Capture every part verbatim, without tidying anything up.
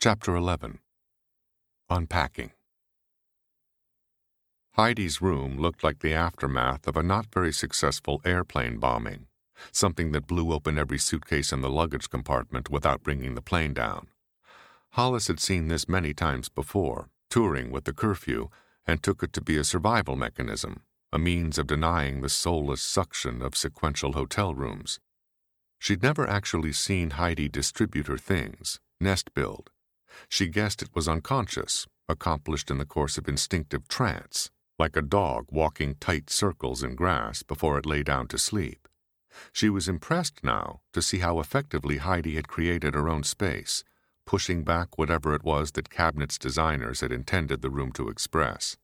Chapter eleven. Unpacking. Heidi's room looked like the aftermath of a not very successful airplane bombing, something that blew open every suitcase in the luggage compartment without bringing the plane down. Hollis had seen this many times before, touring with the curfew, and took it to be a survival mechanism, a means of denying the soulless suction of sequential hotel rooms. She'd never actually seen Heidi distribute her things, nest build. She guessed it was unconscious, accomplished in the course of instinctive trance, like a dog walking tight circles in grass before it lay down to sleep. She was impressed now to see how effectively Heidi had created her own space, pushing back whatever it was that Cabinet's designers had intended the room to express.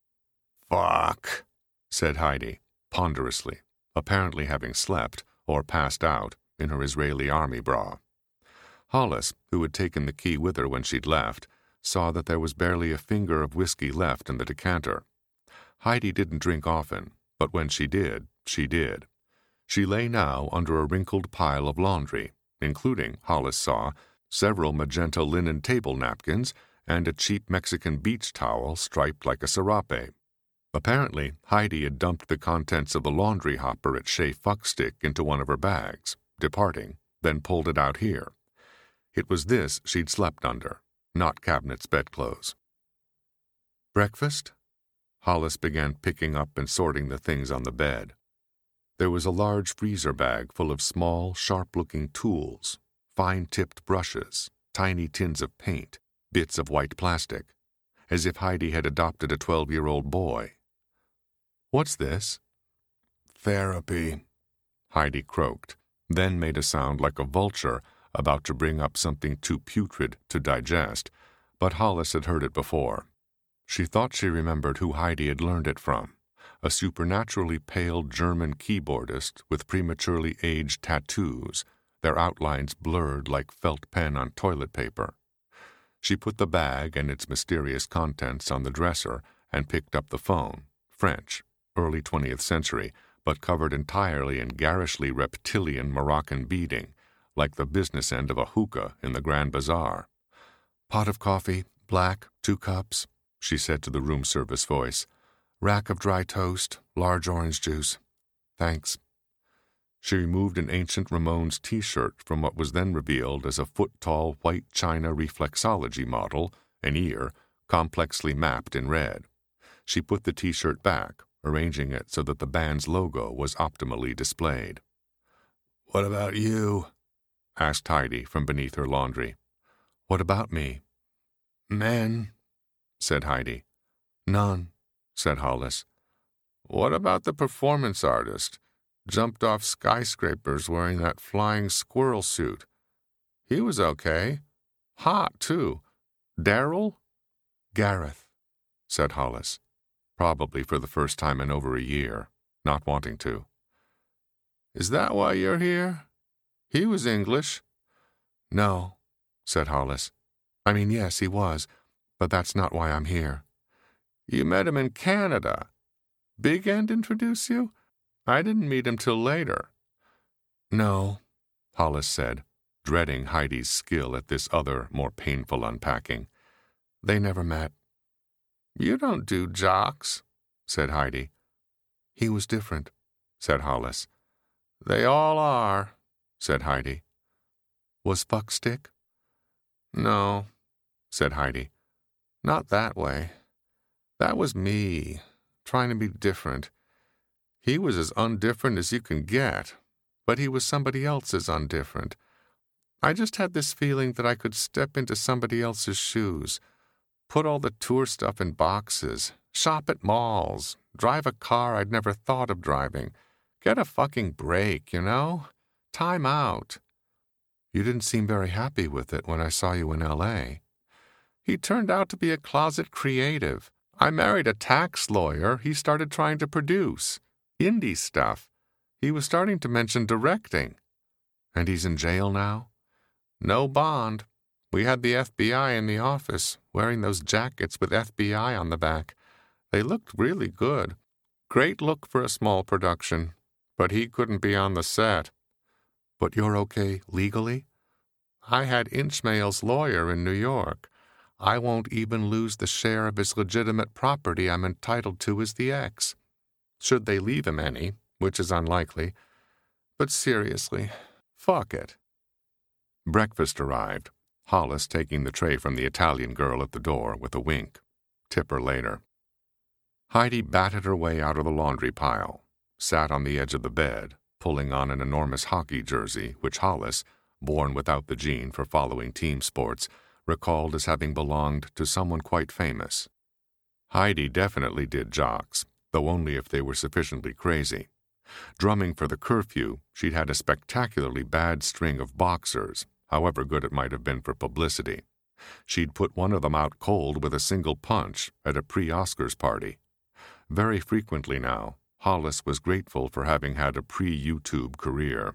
"Fuck," said Heidi, ponderously, apparently having slept, or passed out, in her Israeli army bra. Hollis, who had taken the key with her when she'd left, saw that there was barely a finger of whiskey left in the decanter. Heidi didn't drink often, but when she did, she did. She lay now under a wrinkled pile of laundry, including, Hollis saw, several magenta linen table napkins and a cheap Mexican beach towel striped like a serape. Apparently, Heidi had dumped the contents of the laundry hopper at Shea Fuckstick into one of her bags, departing, then pulled it out here. It was this she'd slept under, not Cabinet's bedclothes. Breakfast? Hollis began picking up and sorting the things on the bed. There was a large freezer bag full of small, sharp-looking tools, fine-tipped brushes, tiny tins of paint, bits of white plastic, as if Heidi had adopted a twelve-year-old boy. "What's this?" "Therapy," Heidi croaked, then made a sound like a vulture about to bring up something too putrid to digest, but Hollis had heard it before. She thought she remembered who Heidi had learned it from, a supernaturally pale German keyboardist with prematurely aged tattoos, their outlines blurred like felt pen on toilet paper. She put the bag and its mysterious contents on the dresser and picked up the phone, French, early twentieth century, but covered entirely in garishly reptilian Moroccan beading, like the business end of a hookah in the Grand Bazaar. "Pot of coffee, black, two cups," she said to the room service voice. "Rack of dry toast, large orange juice. Thanks." She removed an ancient Ramones T-shirt from what was then revealed as a foot-tall white china reflexology model, an ear, complexly mapped in red. She put the T-shirt back, arranging it so that the band's logo was optimally displayed. "What about you?" asked Heidi from beneath her laundry. "What about me?" "Men," said Heidi. "None," said Hollis. "What about the performance artist? Jumped off skyscrapers wearing that flying squirrel suit. He was okay. Hot, too. Daryl?" "Gareth," said Hollis, probably for the first time in over a year, not wanting to. "Is that why you're here? He was English." "No," said Hollis. "I mean, yes, he was, but that's not why I'm here." "You met him in Canada. Big End introduce you? I didn't meet him till later." "No," Hollis said, dreading Heidi's skill at this other, more painful unpacking. "They never met." "You don't do jocks," said Heidi. "He was different," said Hollis. "They all are," said Heidi. "Was Fuckstick?" "No," said Heidi. "Not that way. That was me, trying to be different. He was as undifferent as you can get, but he was somebody else's undifferent. I just had this feeling that I could step into somebody else's shoes, put all the tour stuff in boxes, shop at malls, drive a car I'd never thought of driving, get a fucking break, you know? Time out." "You didn't seem very happy with it when I saw you in L A" "He turned out to be a closet creative. I married a tax lawyer. He started trying to produce. Indie stuff. He was starting to mention directing." "And he's in jail now?" "No bond. We had the F B I in the office, wearing those jackets with F B I on the back. They looked really good. Great look for a small production. But he couldn't be on the set." "But you're okay legally?" I had Inchmail's lawyer in New York. I won't even lose the share of his legitimate property I'm entitled to as the ex. Should they leave him any, which is unlikely. But seriously, fuck it. Breakfast arrived, Hollis taking the tray from the Italian girl at the door with a wink. Tip her later. Heidi batted her way out of the laundry pile, sat on the edge of the bed, pulling on an enormous hockey jersey, which Hollis, born without the gene for following team sports, recalled as having belonged to someone quite famous. Heidi definitely did jocks, though only if they were sufficiently crazy. Drumming for the curfew, she'd had a spectacularly bad string of boxers, however good it might have been for publicity. She'd put one of them out cold with a single punch at a pre-Oscars party. Very frequently now, Hollis was grateful for having had a pre-YouTube career.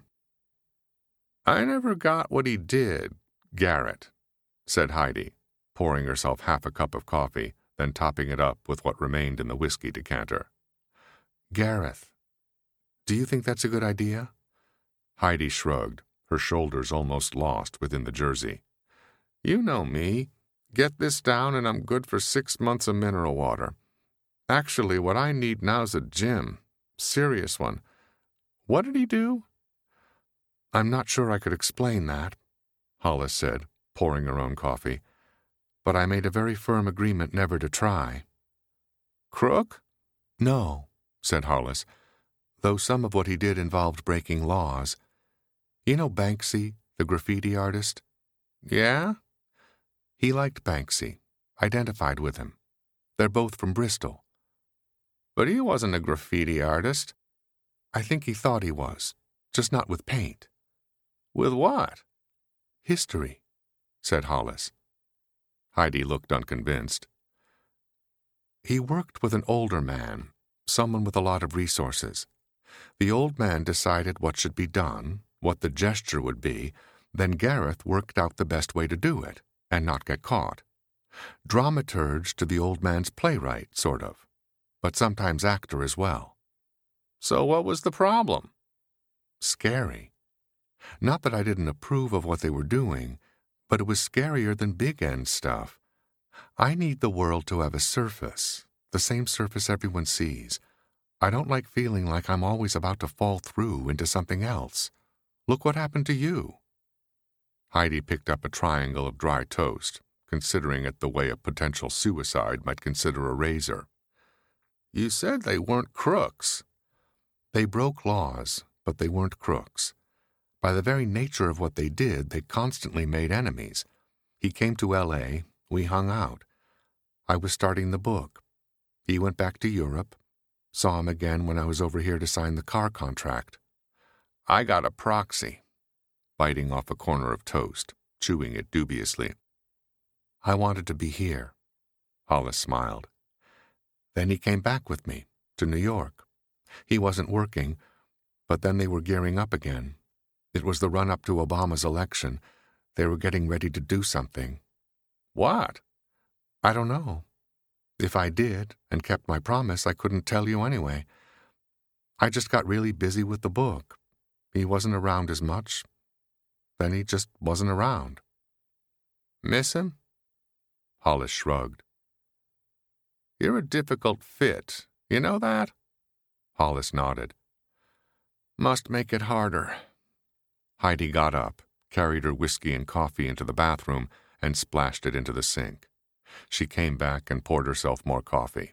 "I never got what he did, Garrett," said Heidi, pouring herself half a cup of coffee, then topping it up with what remained in the whiskey decanter. "Gareth. Do you think that's a good idea?" Heidi shrugged, her shoulders almost lost within the jersey. "You know me. Get this down and I'm good for six months of mineral water. Actually, what I need now's a gym. Serious one. What did he do?" "I'm not sure I could explain that," Hollis said, pouring her own coffee. "But I made a very firm agreement never to try." "Crook?" "No," said Hollis, "though some of what he did involved breaking laws. You know Banksy, the graffiti artist?" "Yeah?" "He liked Banksy, identified with him. They're both from Bristol." "But he wasn't a graffiti artist." "I think he thought he was, just not with paint." "With what?" "History," said Hollis. Heidi looked unconvinced. "He worked with an older man, someone with a lot of resources. The old man decided what should be done, what the gesture would be, then Gareth worked out the best way to do it, and not get caught. Dramaturge to the old man's playwright, sort of, but sometimes actor as well." "So what was the problem?" "Scary. Not that I didn't approve of what they were doing, but it was scarier than big end stuff. I need the world to have a surface, the same surface everyone sees. I don't like feeling like I'm always about to fall through into something else. Look what happened to you." Heidi picked up a triangle of dry toast, considering it the way a potential suicide might consider a razor. "You said they weren't crooks." "They broke laws, but they weren't crooks. By the very nature of what they did, they constantly made enemies. He came to L A, we hung out. I was starting the book. He went back to Europe. Saw him again when I was over here to sign the car contract. I got a proxy," biting off a corner of toast, chewing it dubiously. "I wanted to be here." Hollis smiled. "Then he came back with me, to New York. He wasn't working, but then they were gearing up again. It was the run-up to Obama's election. They were getting ready to do something." "What?" "I don't know. If I did, and kept my promise, I couldn't tell you anyway. I just got really busy with the book. He wasn't around as much. Then he just wasn't around." "Miss him?" Hollis shrugged. "You're a difficult fit. You know that?" Hollis nodded. "Must make it harder." Heidi got up, carried her whiskey and coffee into the bathroom, and splashed it into the sink. She came back and poured herself more coffee.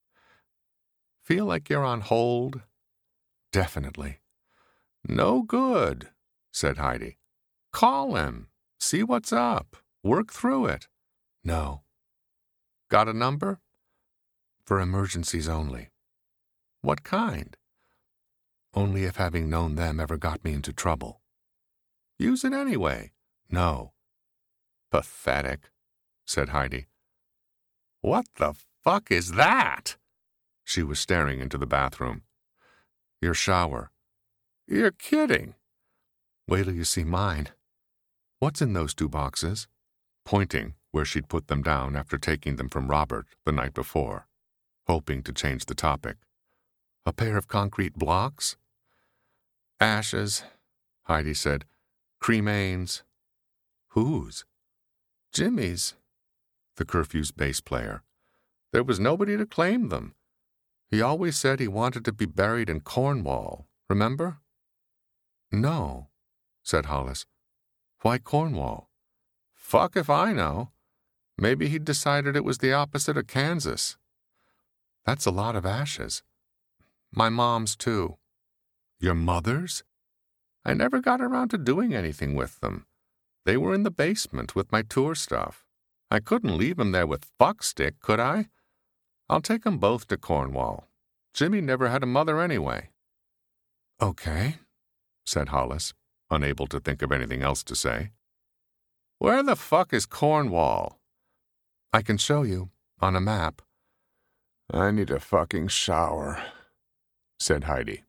"Feel like you're on hold?" "Definitely." "No good," said Heidi. "Call him. See what's up. Work through it." "No." "Got a number?" "For emergencies only." "What kind?" "Only if having known them ever got me into trouble." "Use it anyway." "No." "Pathetic," said Heidi. "What the fuck is that?" She was staring into the bathroom. "Your shower." "You're kidding." "Wait till you see mine. What's in those two boxes?" Pointing where she'd put them down after taking them from Robert the night before, hoping to change the topic. "A pair of concrete blocks?" "Ashes," Heidi said. "Cremains." Whose? Jimmy's, the curfew's bass player. There was nobody to claim them. He always said he wanted to be buried in Cornwall, remember? No, said Hollis. Why Cornwall? Fuck if I know. Maybe he'd decided it was the opposite of Kansas. That's a lot of ashes. My mom's, too. Your mother's? I never got around to doing anything with them. They were in the basement with my tour stuff. I couldn't leave 'em there with Fuckstick, could I? I'll take 'em both to Cornwall. Jimmy never had a mother anyway. Okay, said Hollis, unable to think of anything else to say. Where the fuck is Cornwall? I can show you, on a map. I need a fucking shower, said Heidi.